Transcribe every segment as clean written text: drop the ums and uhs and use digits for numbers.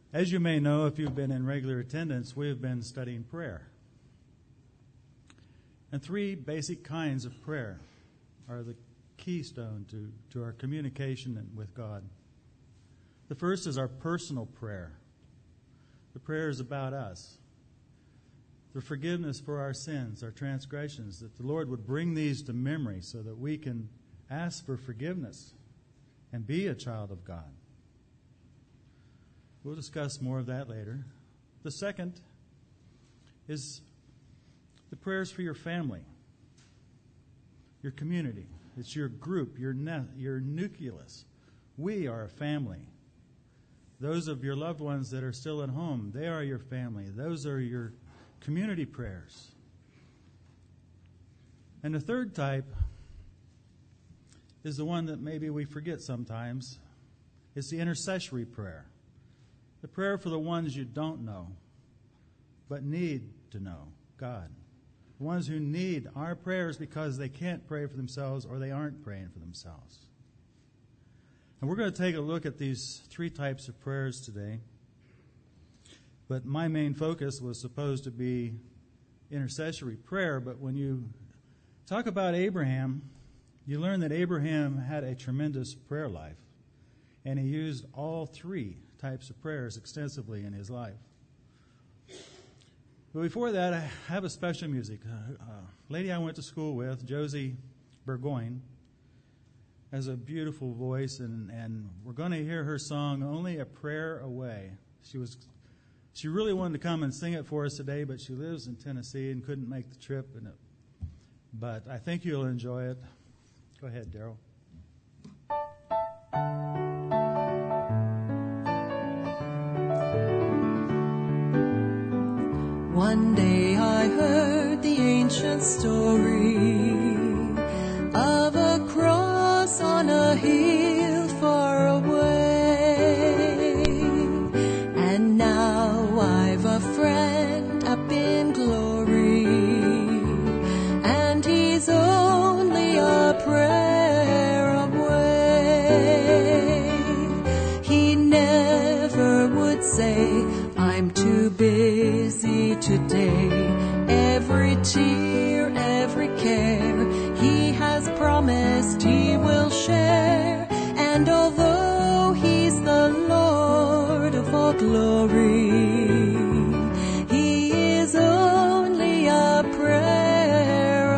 As you may know, if you've been in regular attendance, we have been studying prayer. And three basic kinds of prayer are the keystone to our communication with God. The first is our personal prayer. The prayer is about us. The forgiveness for our sins, our transgressions, that the Lord would bring these to memory so that we can ask for forgiveness and be a child of God. We'll discuss more of that later. The second is the prayers for your family, your community. It's your group, your nucleus. We are a family. Those of your loved ones that are still at home, they are your family. Those are your community prayers. And the third type is the one that maybe we forget sometimes. It's the intercessory prayer. The prayer for the ones you don't know, but need to know God. The ones who need our prayers because they can't pray for themselves or they aren't praying for themselves. And we're going to take a look at these three types of prayers today. But my main focus was supposed to be intercessory prayer. But when you talk about Abraham, you learn that Abraham had a tremendous prayer life. And he used all three types of prayers extensively in his life. But before that, I have a special music. A lady I went to school with, Josie Burgoyne, has a beautiful voice, and we're going to hear her song, Only a Prayer Away. She really wanted to come and sing it for us today, but she lives in Tennessee and couldn't make the trip. But I think you'll enjoy it. Go ahead, Daryl. One day I heard the ancient story of a cross on a hill far away, and now I've a friend up in glory, and he's only a prayer away. He never would say, I'm too busy today. Every tear, every care, he has promised he will share. And although he's the Lord of all glory, he is only a prayer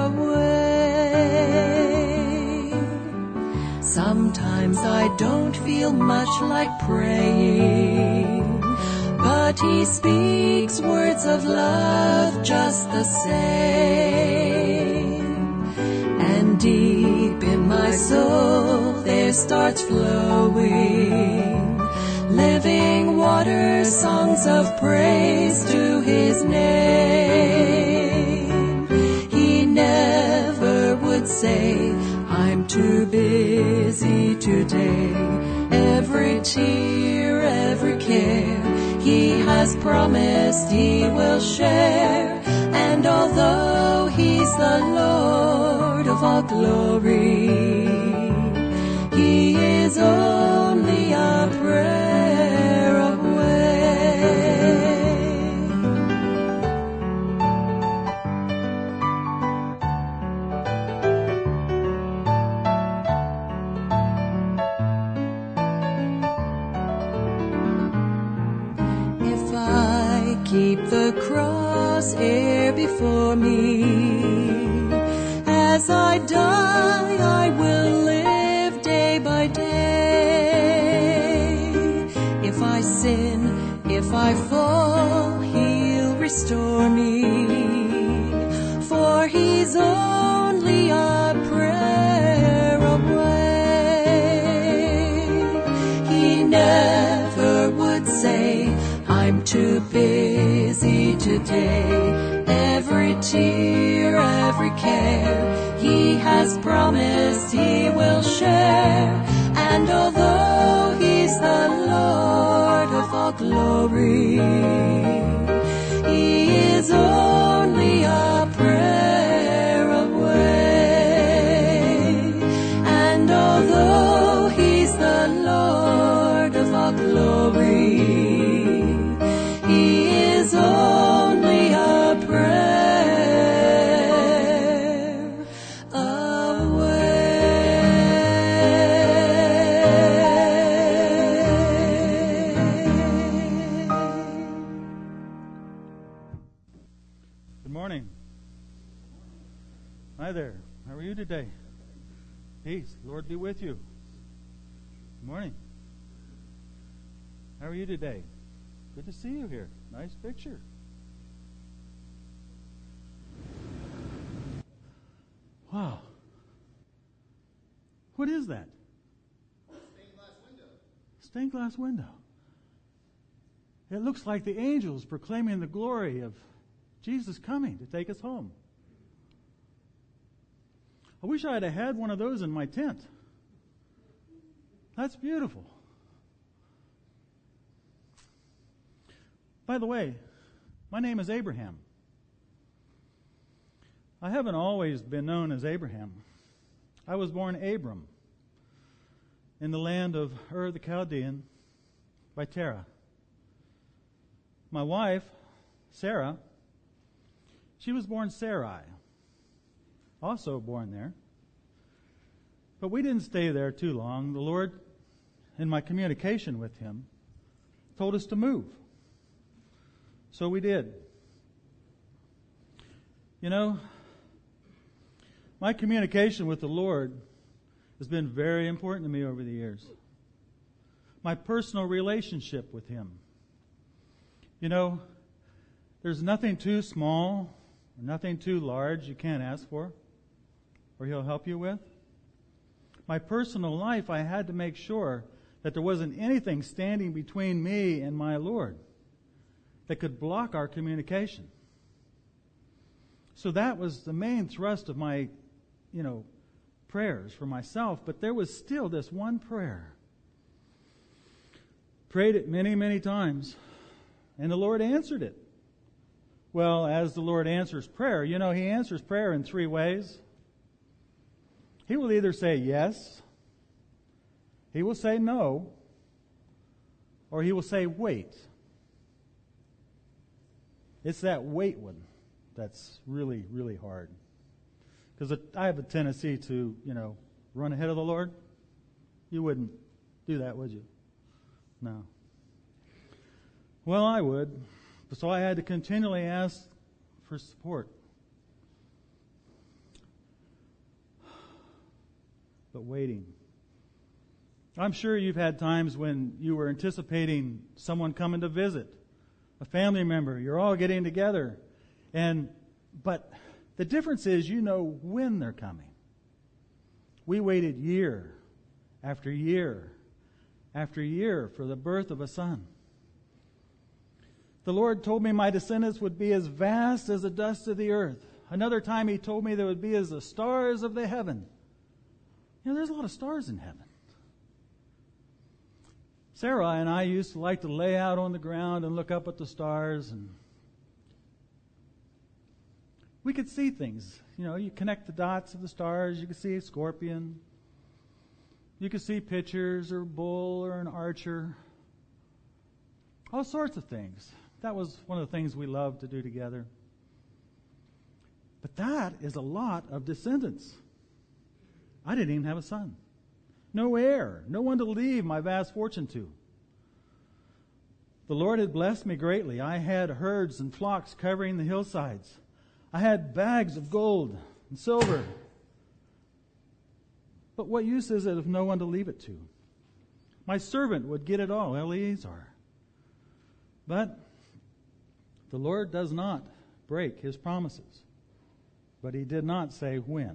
away. Sometimes I don't feel much like praying, but he speaks words of love just the same. And deep in my soul there starts flowing living water, songs of praise to his name. He never would say, I'm too busy today. Every tear, every care, he has promised he will share. And although he's the Lord of all glory, he is only a prayer away. If I keep the cross here before me, as I die, I will live day by day. If I sin, if I fall, he'll restore me, for he's only a prayer away. He never would say, I'm too busy today. Every tear, every care, he has promised he will share. And although he's the Lord of all glory, he is only a prayer away. And although he's the Lord of all glory, today? Peace. Lord be with you. Good morning. How are you today? Good to see you here. Nice picture. Wow. What is that? Stained glass window. Stained glass window. It looks like the angels proclaiming the glory of Jesus coming to take us home. I wish I had had one of those in my tent. That's beautiful. By the way, my name is Abraham. I haven't always been known as Abraham. I was born Abram in the land of Ur the Chaldean by Terah. My wife, Sarah, she was born Sarai, also born there. But we didn't stay there too long. The Lord, in my communication with Him, told us to move. So we did. You know, my communication with the Lord has been very important to me over the years. My personal relationship with Him. You know, there's nothing too small, or nothing too large you can't ask for, or He'll help you with. My personal life, I had to make sure that there wasn't anything standing between me and my Lord that could block our communication. So that was the main thrust of my, prayers for myself. But there was still this one prayer. Prayed it many, many times. And the Lord answered it. Well, as the Lord answers prayer, He answers prayer in three ways. He will either say yes, He will say no, or He will say wait. It's that wait one that's really, really hard. Because I have a tendency to, run ahead of the Lord. You wouldn't do that, would you? No. Well, I would. So I had to continually ask for support. But waiting. I'm sure you've had times when you were anticipating someone coming to visit, a family member. You're all getting together. But the difference is you know when they're coming. We waited year after year after year for the birth of a son. The Lord told me my descendants would be as vast as the dust of the earth. Another time He told me they would be as the stars of the heaven. There's a lot of stars in heaven. Sarah and I used to like to lay out on the ground and look up at the stars, and we could see things. You connect the dots of the stars. You could see a scorpion. You could see pitchers or a bull or an archer. All sorts of things. That was one of the things we loved to do together. But that is a lot of descendants. I didn't even have a son. No heir. No one to leave my vast fortune to. The Lord had blessed me greatly. I had herds and flocks covering the hillsides. I had bags of gold and silver. But what use is it if no one to leave it to? My servant would get it all, Eleazar. But the Lord does not break His promises. But He did not say when.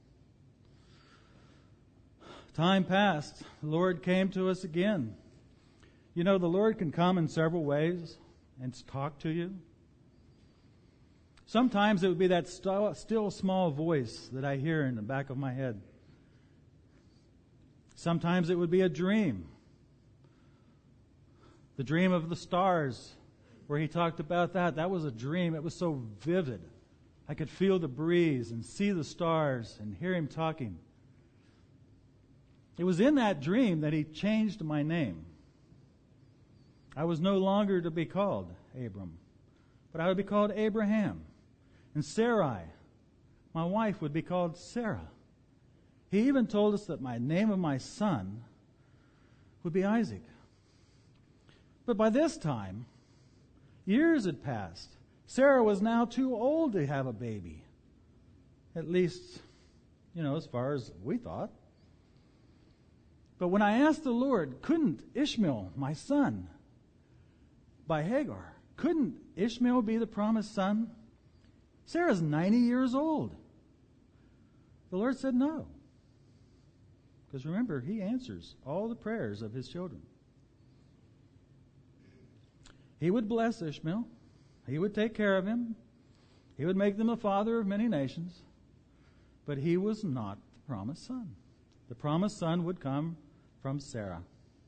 Time passed. The Lord came to us again. The Lord can come in several ways and talk to you. Sometimes it would be that still small voice that I hear in the back of my head. Sometimes it would be a dream. The dream of the stars, where He talked about that. That was a dream. It was so vivid. I could feel the breeze and see the stars and hear Him talking. It was in that dream that He changed my name. I was no longer to be called Abram, but I would be called Abraham. And Sarai, my wife, would be called Sarah. He even told us that my name of my son would be Isaac. But by this time, years had passed. Sarah was now too old to have a baby. At least as far as we thought. But when I asked the Lord, couldn't Ishmael, my son, by Hagar, couldn't Ishmael be the promised son? Sarah's 90 years old. The Lord said no. Because remember, He answers all the prayers of His children. He would bless Ishmael. He would take care of him. He would make them a father of many nations. But he was not the promised son. The promised son would come from Sarah.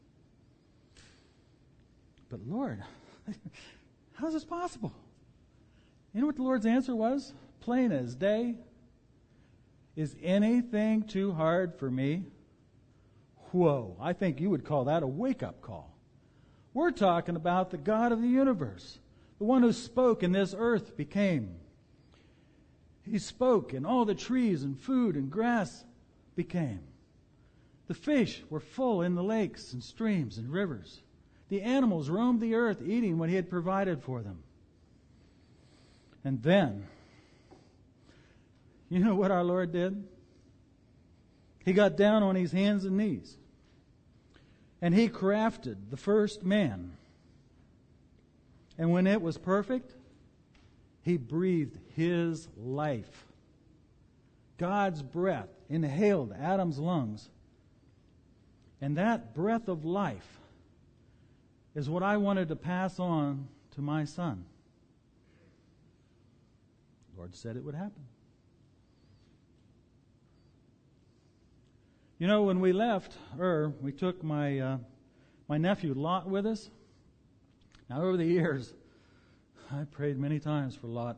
But Lord, how is this possible? You know what the Lord's answer was? Plain as day. Is anything too hard for me? Whoa, I think you would call that a wake-up call. We're talking about the God of the universe, the one who spoke and this earth became. He spoke and all the trees and food and grass became. The fish were full in the lakes and streams and rivers. The animals roamed the earth eating what He had provided for them. And then, you know what our Lord did? He got down on His hands and knees. And He crafted the first man. And when it was perfect, He breathed His life. God's breath inhaled Adam's lungs. And that breath of life is what I wanted to pass on to my son. The Lord said it would happen. You know, when we left we took my nephew Lot with us. Now, over the years, I prayed many times for Lot.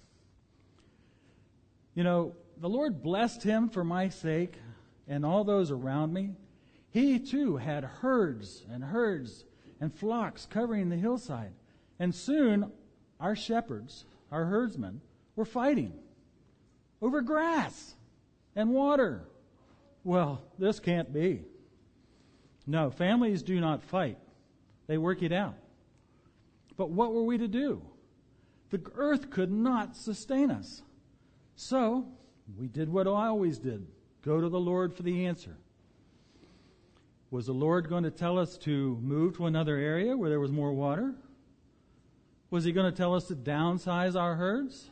You know, the Lord blessed him for my sake and all those around me. He, too, had herds and flocks covering the hillside. And soon, our shepherds, our herdsmen, were fighting over grass and water. Well, this can't be. No, families do not fight. They work it out. But what were we to do? The earth could not sustain us. So, we did what I always did. Go to the Lord for the answer. Was the Lord going to tell us to move to another area where there was more water? Was He going to tell us to downsize our herds?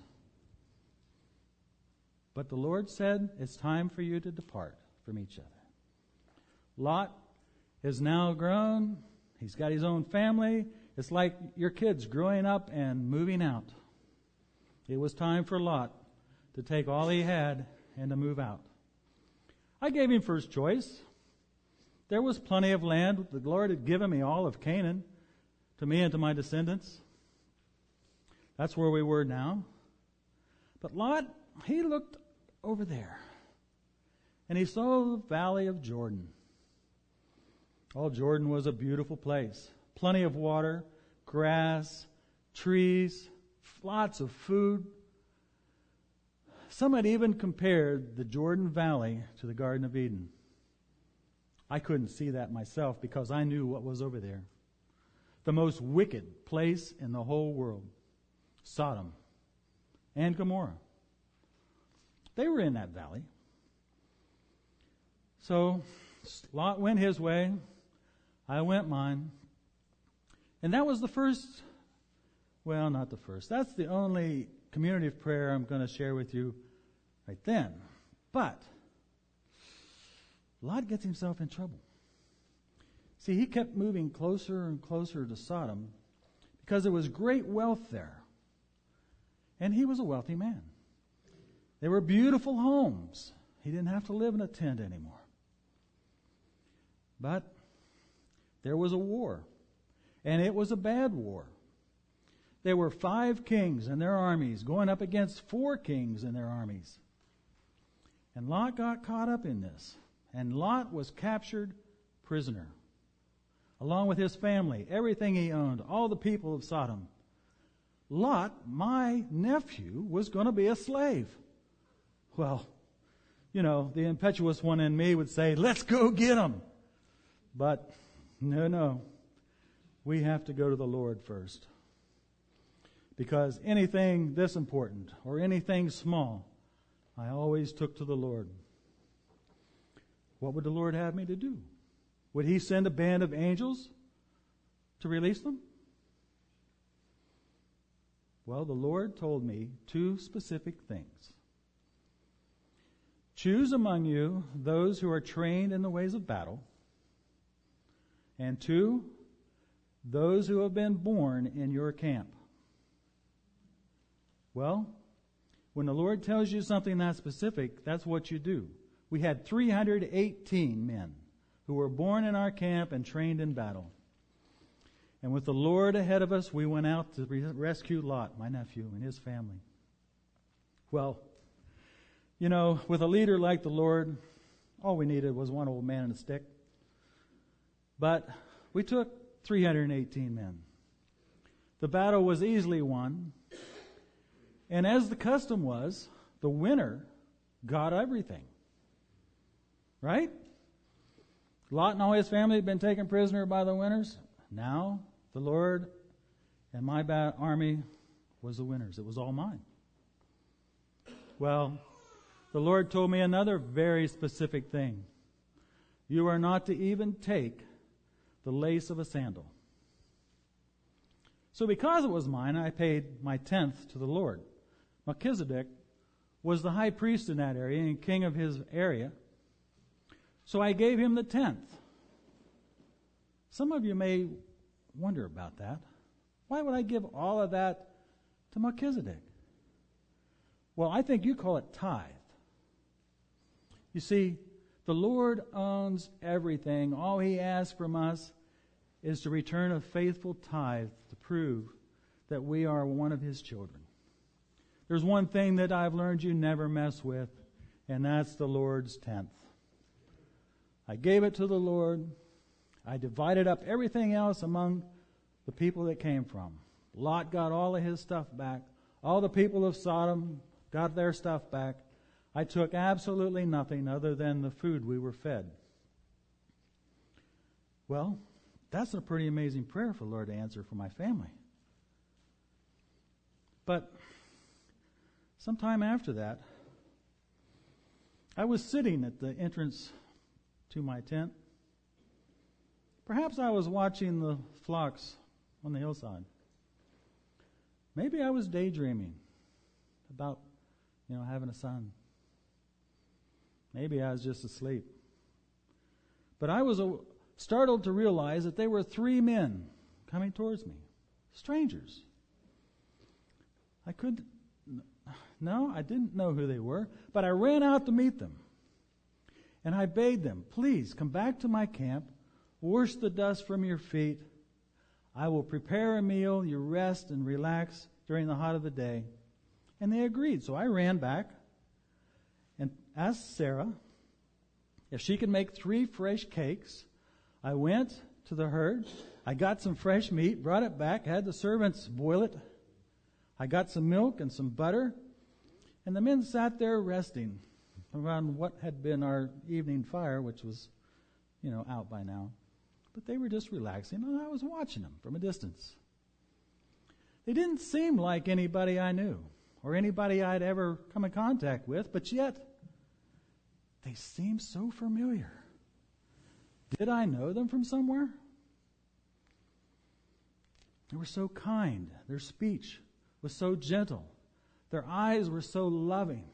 But the Lord said, it's time for you to depart from each other. Lot is now grown. He's got his own family. It's like your kids growing up and moving out. It was time for Lot to take all he had and to move out. I gave him first choice. There was plenty of land. The Lord had given me all of Canaan, to me and to my descendants. That's where we were now. But Lot, he looked over there, and he saw the valley of Jordan. Oh, Jordan was a beautiful place. Plenty of water, grass, trees, lots of food. Some had even compared the Jordan Valley to the Garden of Eden. I couldn't see that myself because I knew what was over there. The most wicked place in the whole world. Sodom and Gomorrah. They were in that valley. So Lot went his way. I went mine. And that was the first, well, not the first. That's the only community of prayer I'm going to share with you right then. But Lot gets himself in trouble. See, he kept moving closer and closer to Sodom because there was great wealth there. And he was a wealthy man. There were beautiful homes. He didn't have to live in a tent anymore. But there was a war. And it was a bad war. There were 5 kings and their armies going up against 4 kings and their armies. And Lot got caught up in this. And Lot was captured prisoner. Along with his family, everything he owned, all the people of Sodom. Lot, my nephew, was going to be a slave. Well, the impetuous one in me would say, let's go get him. But no. We have to go to the Lord first. Because anything this important or anything small, I always took to the Lord. what would the Lord have me to do? Would He send a band of angels to release them? Well, the Lord told me two specific things. Choose among you those who are trained in the ways of battle. And two, those who have been born in your camp. Well, when the Lord tells you something that specific, that's what you do. We had 318 men who were born in our camp and trained in battle. And with the Lord ahead of us, we went out to rescue Lot, my nephew, and his family. Well, you know, with a leader like the Lord, all we needed was one old man and a stick. But we took 318 men. The battle was easily won. And as the custom was, the winner got everything. Right? Lot and all his family had been taken prisoner by the winners. Now, the Lord and my army was the winners. It was all mine. Well, the Lord told me another very specific thing. You are not to even take the lace of a sandal. So because it was mine, I paid my 10th to the Lord. Melchizedek was the high priest in that area and king of his area. So I gave him the 10th. Some of you may wonder about that. Why would I give all of that to Melchizedek? Well, I think you call it tithe. You see, the Lord owns everything. All He asks from us is to return a faithful tithe to prove that we are one of His children. There's one thing that I've learned you never mess with, and that's the Lord's 10th. I gave it to the Lord. I divided up everything else among the people that came from. Lot got all of his stuff back. All the people of Sodom got their stuff back. I took absolutely nothing other than the food we were fed. Well, that's a pretty amazing prayer for the Lord to answer for my family. But sometime after that, I was sitting at the entrance to my tent. Perhaps I was watching the flocks on the hillside. Maybe I was daydreaming about, having a son. Maybe I was just asleep. But I was startled to realize that there were 3 men coming towards me. Strangers. I didn't know who they were, but I ran out to meet them. And I bade them, please come back to my camp, wash the dust from your feet. I will prepare a meal, you rest and relax during the hot of the day. And they agreed. So I ran back and asked Sarah if she could make 3 fresh cakes. I went to the herd. I got some fresh meat, brought it back, had the servants boil it. I got some milk and some butter. And the men sat there resting around what had been our evening fire, which was, out by now. But they were just relaxing, and I was watching them from a distance. They didn't seem like anybody I knew or anybody I'd ever come in contact with, but yet they seemed so familiar. Did I know them from somewhere? They were so kind. Their speech was so gentle. Their eyes were so loving.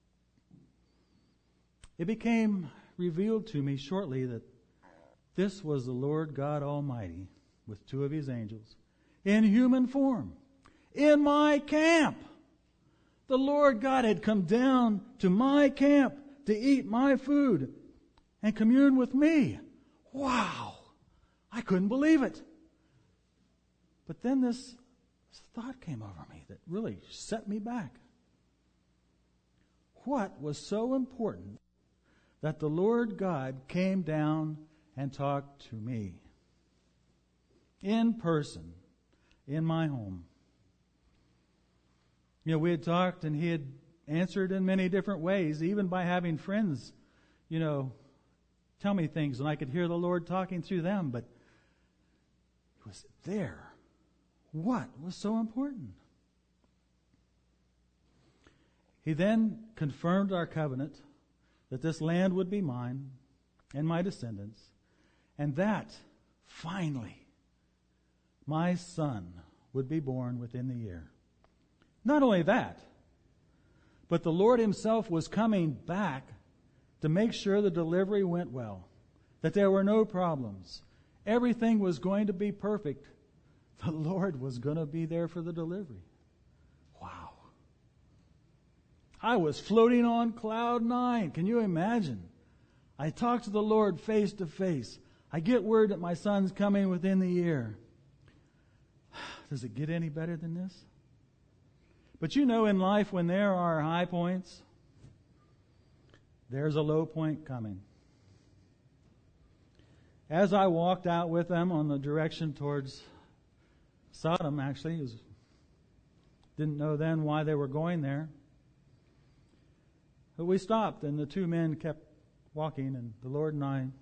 It became revealed to me shortly that this was the Lord God Almighty with 2 of His angels in human form in my camp. The Lord God had come down to my camp to eat my food and commune with me. Wow! I couldn't believe it. But then this thought came over me that really set me back. What was so important that the Lord God came down and talked to me in person in my home? We had talked and He had answered in many different ways, even by having friends, tell me things, and I could hear the Lord talking through them, but He was there. What was so important? He then confirmed our covenant that this land would be mine, and my descendants, and that, finally, my son would be born within the year. Not only that, but the Lord himself was coming back to make sure the delivery went well, that there were no problems. Everything was going to be perfect. The Lord was going to be there for the delivery. Wow. I was floating on cloud 9. Can you imagine? I talked to the Lord face to face. I get word that my son's coming within the year. Does it get any better than this? But you know, in life, when there are high points, there's a low point coming. As I walked out with them on the direction towards Sodom, actually, didn't know then why they were going there. But we stopped, and the two men kept walking, and the Lord and I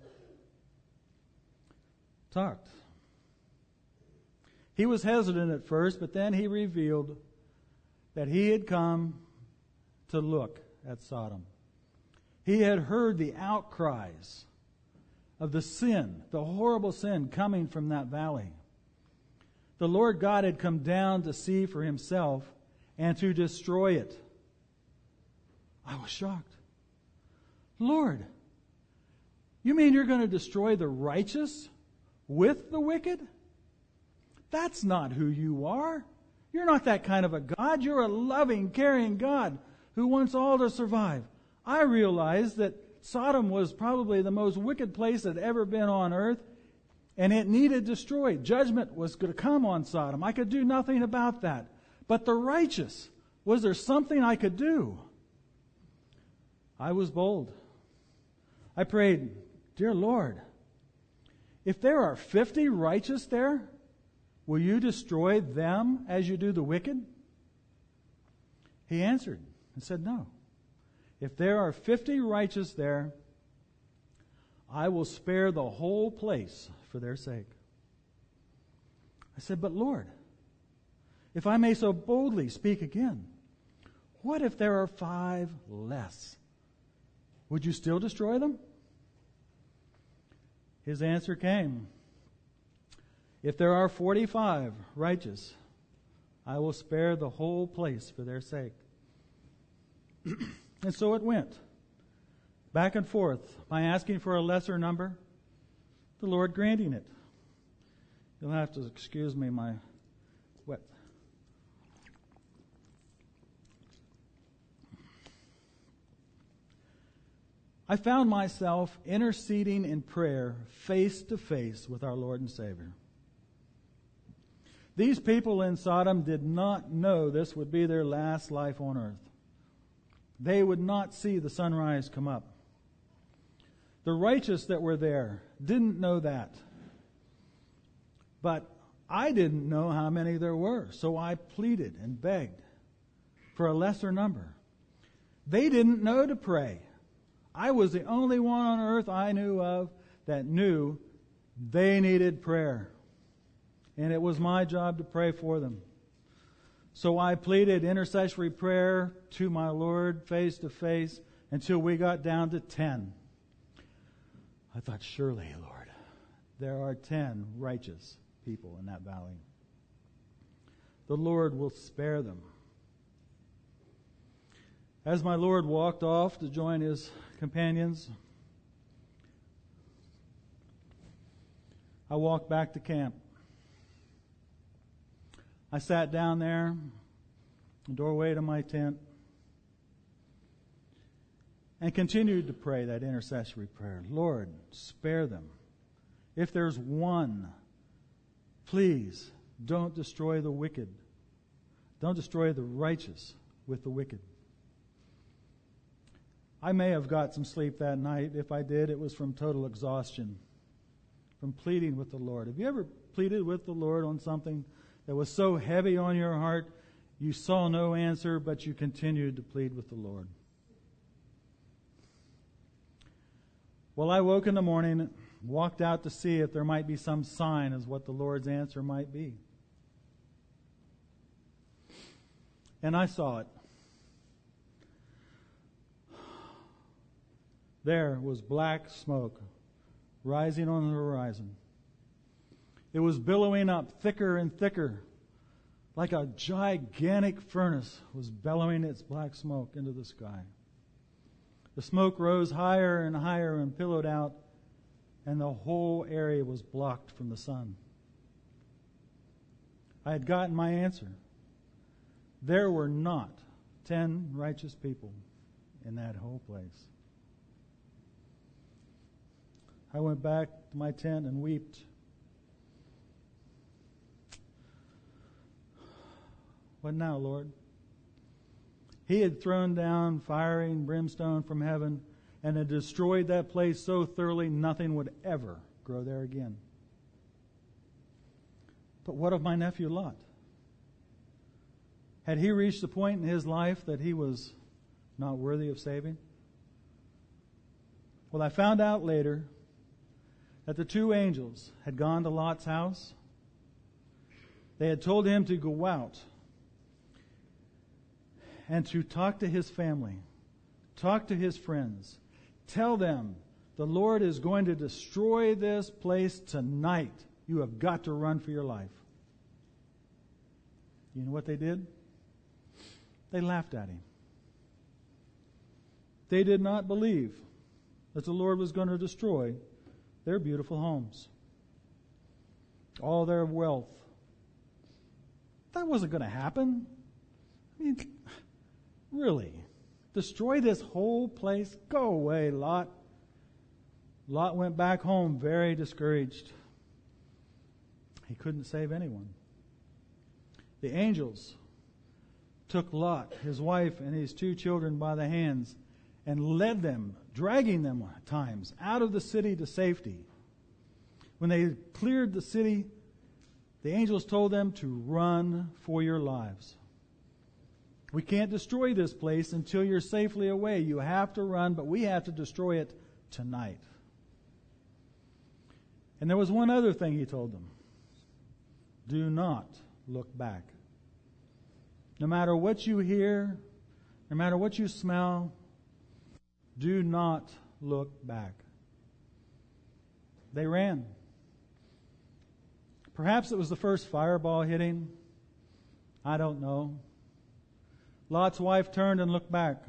talked. He was hesitant at first, but then he revealed that he had come to look at Sodom. He had heard the outcries of the sin, the horrible sin coming from that valley. The Lord God had come down to see for himself and to destroy it. I was shocked. Lord, you mean you're going to destroy the righteous with the wicked? That's not who you are. You're not that kind of a God. You're a loving, caring God who wants all to survive. I realized that Sodom was probably the most wicked place that had ever been on earth, and it needed destroyed. Judgment was going to come on Sodom. I could do nothing about that. But the righteous, was there something I could do? I was bold. I prayed, Dear Lord, if there are 50 righteous there, will you destroy them as you do the wicked? He answered and said, No. If there are 50 righteous there, I will spare the whole place for their sake. I said, But Lord, if I may so boldly speak again, what if there are 5 less? Would you still destroy them? His answer came, If there are 45 righteous, I will spare the whole place for their sake. And so it went, back and forth, by asking for a lesser number, the Lord granting it. You'll have to excuse me, my wet. I found myself interceding in prayer face to face with our Lord and Savior. These people in Sodom did not know this would be their last life on earth. They would not see the sunrise come up. The righteous that were there didn't know that. But I didn't know how many there were, so I pleaded and begged for a lesser number. They didn't know to pray. I was the only one on earth I knew of that knew they needed prayer. And it was my job to pray for them. So I pleaded intercessory prayer to my Lord face to face until we got down to 10. I thought, surely, Lord, there are 10 righteous people in that valley. The Lord will spare them. As my Lord walked off to join his companions, I walked back to camp. I sat down there, the doorway to my tent, and continued to pray that intercessory prayer. Lord, spare them. If there's one, please don't destroy the wicked. Don't destroy the righteous with the wicked. I may have got some sleep that night. If I did, it was from total exhaustion, from pleading with the Lord. Have you ever pleaded with the Lord on something that was so heavy on your heart, you saw no answer, but you continued to plead with the Lord? Well, I woke in the morning, walked out to see if there might be some sign as what the Lord's answer might be. And I saw it. There was black smoke rising on the horizon. It was billowing up thicker and thicker, like a gigantic furnace was bellowing its black smoke into the sky. The smoke rose higher and higher and pillowed out, and the whole area was blocked from the sun. I had gotten my answer. There were not 10 righteous people in that whole place. I went back to my tent and wept. What now, Lord? He had thrown down fire and brimstone from heaven and had destroyed that place so thoroughly nothing would ever grow there again. But what of my nephew Lot? Had he reached the point in his life that he was not worthy of saving? Well, I found out later that the 2 angels had gone to Lot's house. They had told him to go out and to talk to his family, talk to his friends, tell them the Lord is going to destroy this place tonight. You have got to run for your life. You know what they did? They laughed at him. They did not believe that the Lord was going to destroy their beautiful homes, all their wealth. That wasn't going to happen. I mean, really? Destroy this whole place? Go away, Lot. Lot went back home very discouraged. He couldn't save anyone. The angels took Lot, his wife, and his 2 children by the hands and led them, dragging them at times, out of the city to safety. When they cleared the city, the angels told them to run for your lives. We can't destroy this place until you're safely away. You have to run, but we have to destroy it tonight. And there was one other thing he told them. Do not look back. No matter what you hear, no matter what you smell, do not look back. They ran. Perhaps it was the first fireball hitting. I don't know. Lot's wife turned and looked back.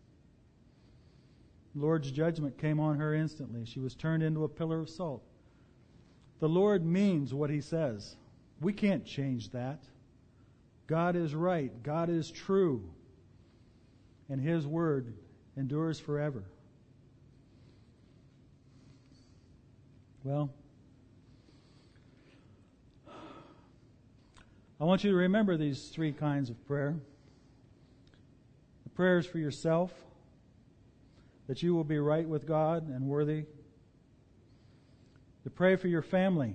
The Lord's judgment came on her instantly. She was turned into a pillar of salt. The Lord means what He says. We can't change that. God is right. God is true. And His word endures forever. Well, I want you to remember these 3 kinds of prayer. The prayers for yourself, that you will be right with God and worthy. To pray for your family.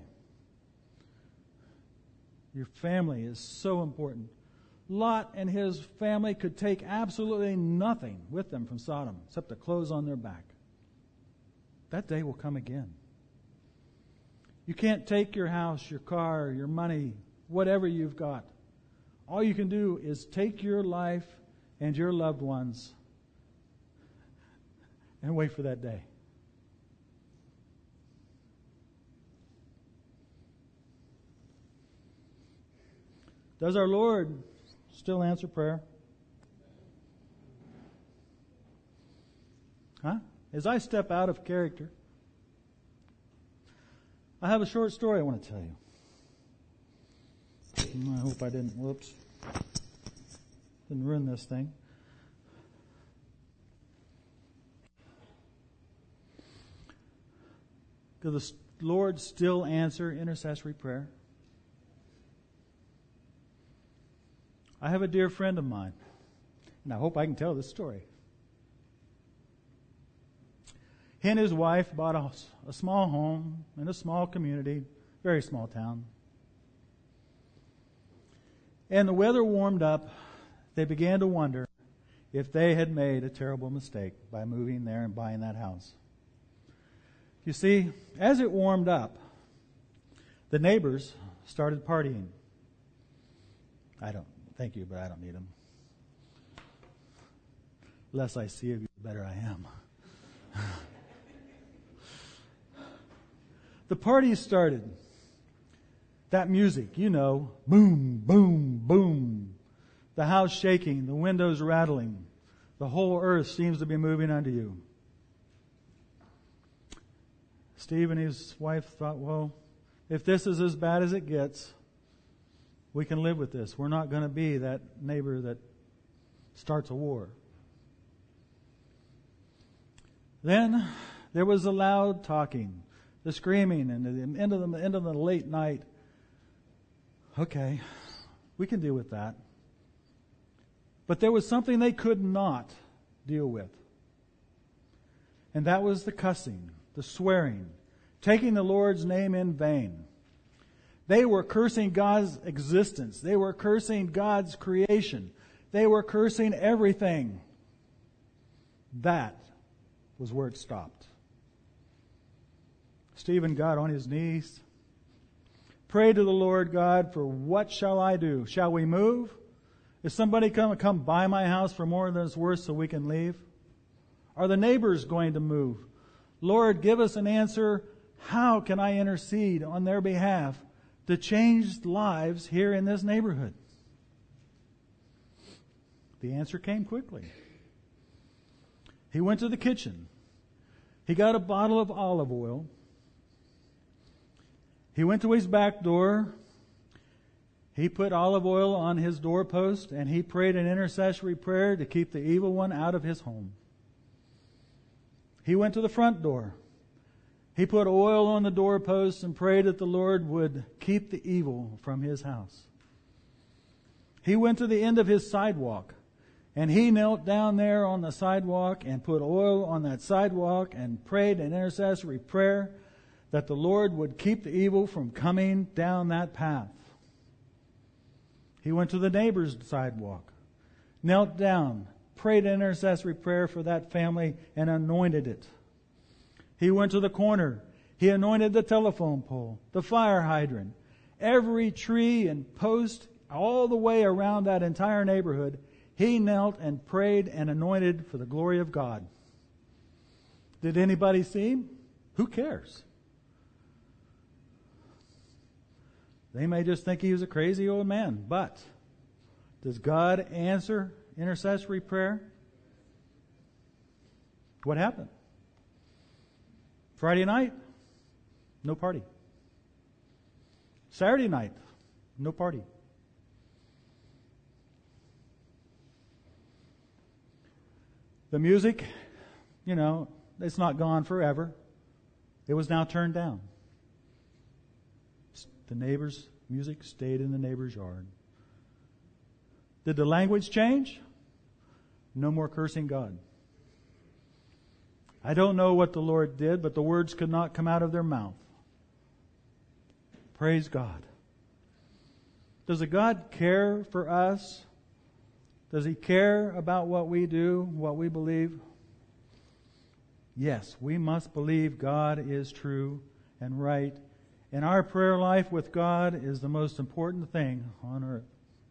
Your family is so important. Lot and his family could take absolutely nothing with them from Sodom except the clothes on their back. That day will come again. You can't take your house, your car, your money, whatever you've got. All you can do is take your life and your loved ones and wait for that day. Does our Lord still answer prayer? Huh? As I step out of character, I have a short story I want to tell you. I hope I didn't ruin this thing. Does the Lord still answer intercessory prayer? I have a dear friend of mine, and I hope I can tell this story. He and his wife bought a small home in a small community, very small town. And the weather warmed up. They began to wonder if they had made a terrible mistake by moving there and buying that house. You see, as it warmed up, the neighbors started partying. Thank you, but I don't need them. Less I see of you, the better I am. The party started. That music, boom, boom, boom. The house shaking, the windows rattling. The whole earth seems to be moving under you. Steve and his wife thought, well, if this is as bad as it gets, we can live with this. We're not going to be that neighbor that starts a war. Then there was the loud talking, the screaming, and the end of the late night. Okay, we can deal with that. But there was something they could not deal with. And that was the cussing, the swearing, taking the Lord's name in vain. They were cursing God's existence. They were cursing God's creation. They were cursing everything. That was where it stopped. Stephen got on his knees, prayed to the Lord God for what shall I do? Shall we move? Is somebody come buy my house for more than it's worth so we can leave? Are the neighbors going to move? Lord, give us an answer. How can I intercede on their behalf to change lives here in this neighborhood? The answer came quickly. He went to the kitchen. He got a bottle of olive oil. He went to his back door. He put olive oil on his doorpost, and he prayed an intercessory prayer to keep the evil one out of his home. He went to the front door. He put oil on the doorpost and prayed that the Lord would keep the evil from his house. He went to the end of his sidewalk, and he knelt down there on the sidewalk and put oil on that sidewalk and prayed an intercessory prayer that the Lord would keep the evil from coming down that path. He went to the neighbor's sidewalk, knelt down, prayed an intercessory prayer for that family, and anointed it. He went to the corner. He anointed the telephone pole, the fire hydrant, every tree and post, all the way around that entire neighborhood. He knelt and prayed and anointed for the glory of God. Did anybody see him? Who cares? They may just think he was a crazy old man, but does God answer intercessory prayer? What happened? Friday night, no party. Saturday night, no party. The music, it's not gone forever. It was now turned down. The neighbor's music stayed in the neighbor's yard. Did the language change? No more cursing God. I don't know what the Lord did, but the words could not come out of their mouth. Praise God. Does a God care for us? Does He care about what we do, what we believe? Yes, we must believe God is true and right. And our prayer life with God is the most important thing on earth.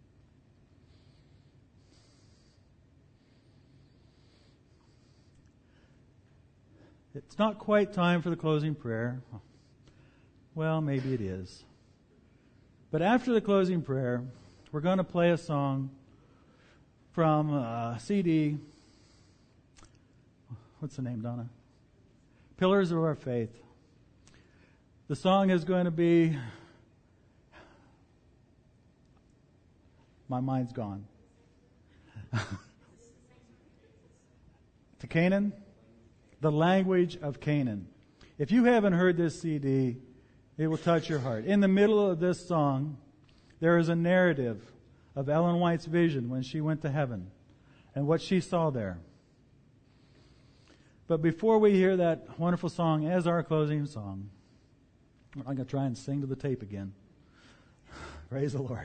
It's not quite time for the closing prayer. Well, maybe it is. But after the closing prayer, we're going to play a song from a CD. What's the name, Donna? Pillars of Our Faith. The song is going to be, my mind's gone. To Canaan, the language of Canaan. If you haven't heard this CD, it will touch your heart. In the middle of this song, there is a narrative of Ellen White's vision when she went to heaven and what she saw there. But before we hear that wonderful song as our closing song, I'm going to try and sing to the tape again. Praise the Lord.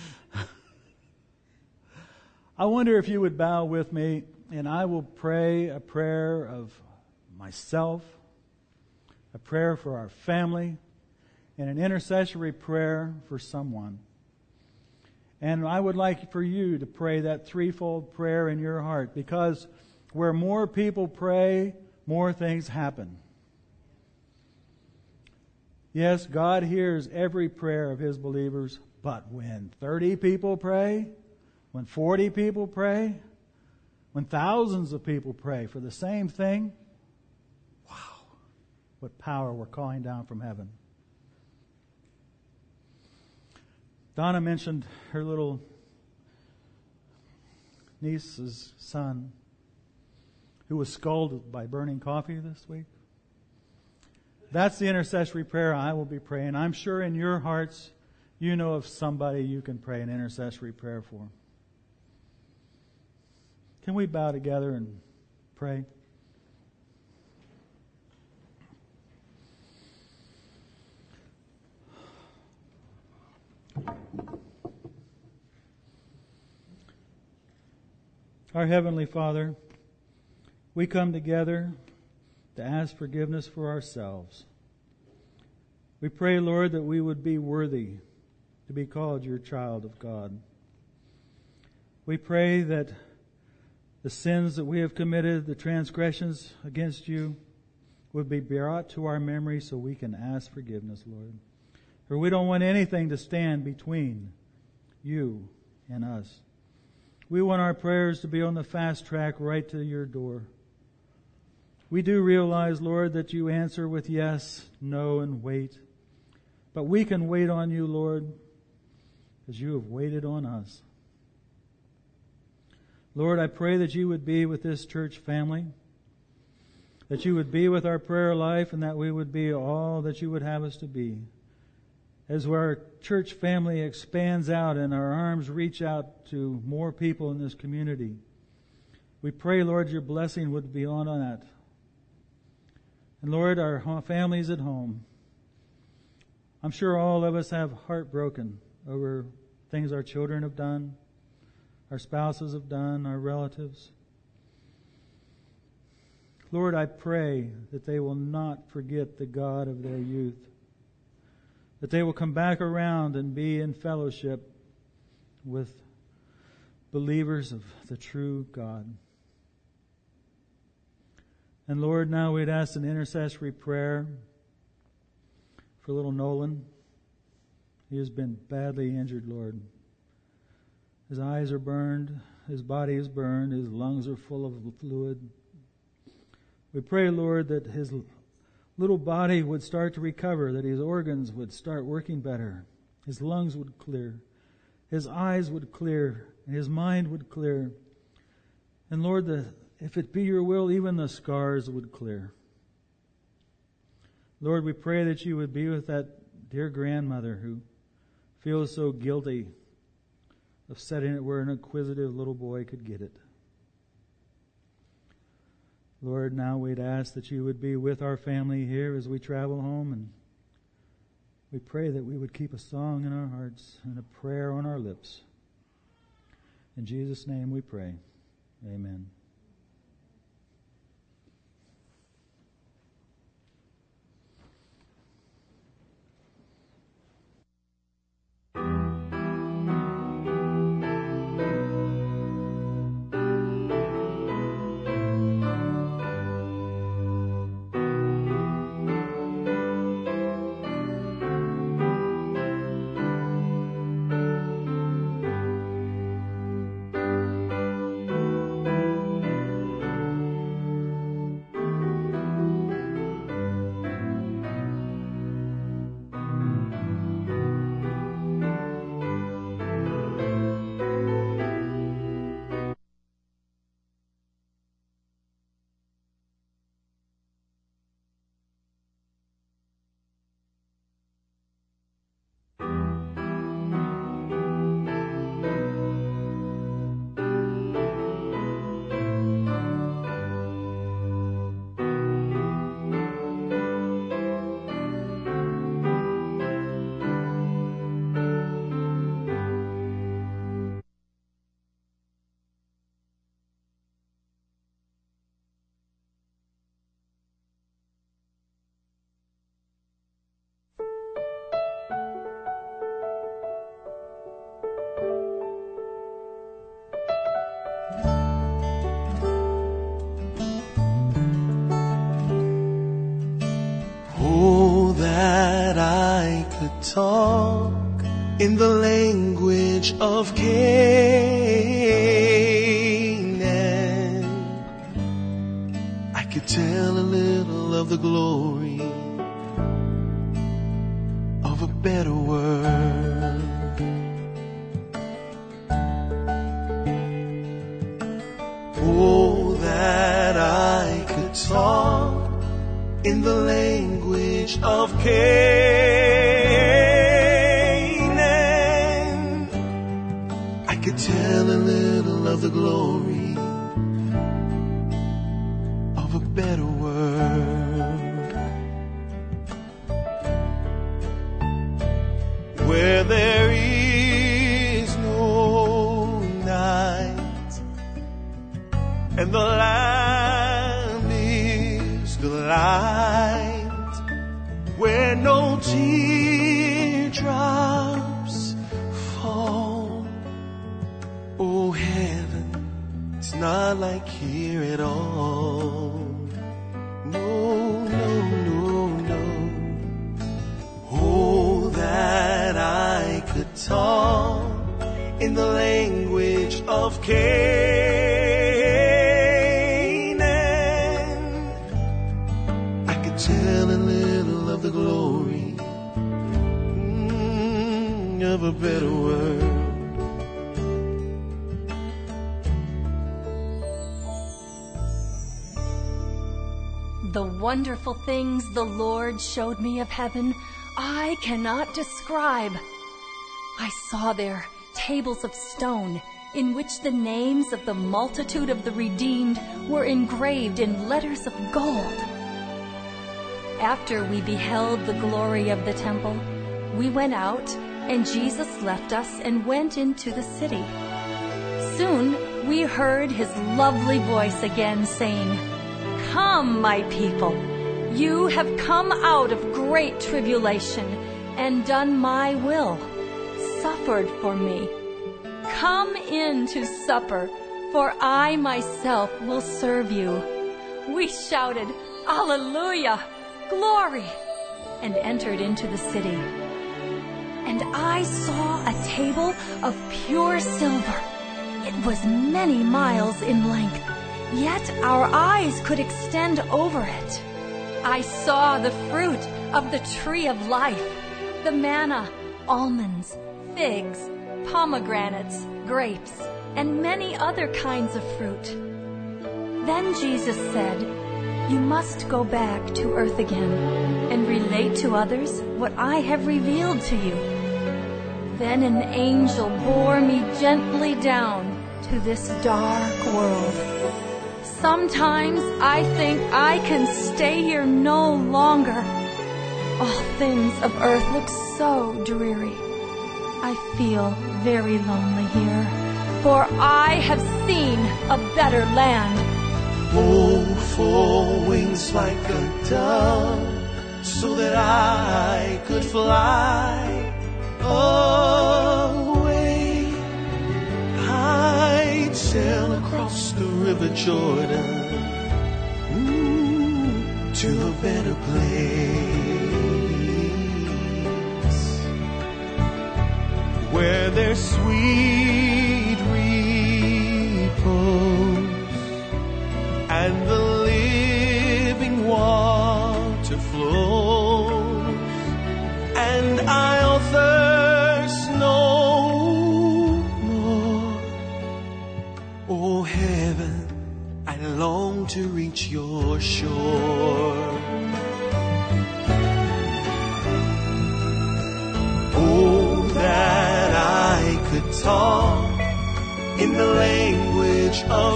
I wonder if you would bow with me, and I will pray a prayer of myself, a prayer for our family, and an intercessory prayer for someone. And I would like for you to pray that threefold prayer in your heart, because where more people pray, more things happen. Yes, God hears every prayer of His believers, but when 30 people pray, when 40 people pray, when thousands of people pray for the same thing, wow, what power we're calling down from heaven. Donna mentioned her little niece's son who was scalded by burning coffee this week. That's the intercessory prayer I will be praying. I'm sure in your hearts you know of somebody you can pray an intercessory prayer for. Can we bow together and pray? Our Heavenly Father, we come together to ask forgiveness for ourselves. We pray, Lord, that we would be worthy to be called your child of God. We pray that the sins that we have committed, the transgressions against you, would be brought to our memory so we can ask forgiveness, Lord. For we don't want anything to stand between you and us. We want our prayers to be on the fast track right to your door. We do realize, Lord, that you answer with yes, no, and wait. But we can wait on you, Lord, because you have waited on us. Lord, I pray that you would be with this church family, that you would be with our prayer life, and that we would be all that you would have us to be. As our church family expands out and our arms reach out to more people in this community, we pray, Lord, your blessing would be on that. And Lord, our families at home, I'm sure all of us have heartbroken over things our children have done, our spouses have done, our relatives. Lord, I pray that they will not forget the God of their youth, that they will come back around and be in fellowship with believers of the true God. And Lord, now we'd ask an intercessory prayer for little Nolan. He has been badly injured, Lord. His eyes are burned, his body is burned, his lungs are full of fluid. We pray, Lord, that his little body would start to recover, that his organs would start working better, his lungs would clear, his eyes would clear, and his mind would clear. And Lord, if it be your will, even the scars would clear. Lord, we pray that you would be with that dear grandmother who feels so guilty of setting it where an inquisitive little boy could get it. Lord, now we'd ask that you would be with our family here as we travel home, and we pray that we would keep a song in our hearts and a prayer on our lips. In Jesus' name we pray. Amen. in the language of Canaan. I could tell a little of the glory of a better world. Oh, that I could talk in the language of Canaan. I could tell a little of the glory of a better world, where there is no night and the Lamb is the light, where no teardrops fall. Oh, heaven, it's not like here at all. No, no, no, no. Oh, that I could talk in the language of Canaan. I could tell a little of the glory of a better world. The wonderful things the Lord showed me of heaven, I cannot describe. I saw there tables of stone in which the names of the multitude of the redeemed were engraved in letters of gold. After we beheld the glory of the temple, we went out, and Jesus left us and went into the city. Soon we heard his lovely voice again saying, "Come, my people, you have come out of great tribulation and done my will, suffered for me. Come in to supper, for I myself will serve you." We shouted, "Alleluia! Glory!" and entered into the city. And I saw a table of pure silver. It was many miles in length, yet our eyes could extend over it. I saw the fruit of the tree of life, the manna, almonds, figs, pomegranates, grapes, and many other kinds of fruit. Then Jesus said, "You must go back to earth again and relate to others what I have revealed to you." Then an angel bore me gently down to this dark world. Sometimes I think I can stay here no longer. All things of earth look so dreary. I feel very lonely here, for I have seen a better land. Oh, for wings like a dove, so that I could fly away. I'd sail across the river Jordan to a better place, where there's sweet repose and the living water flows, and I'll thirst no more. Oh, heaven, I long to reach your shore. Oh, that I could talk in the language of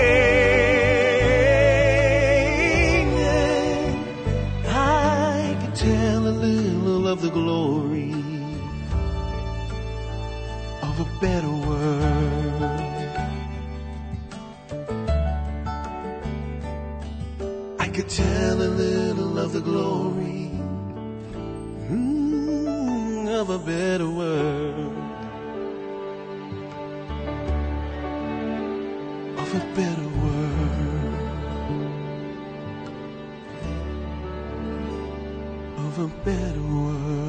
Canaan. I could tell a little of the glory of a better world. I could tell a little of the glory of a better world, of a better world, of a better world.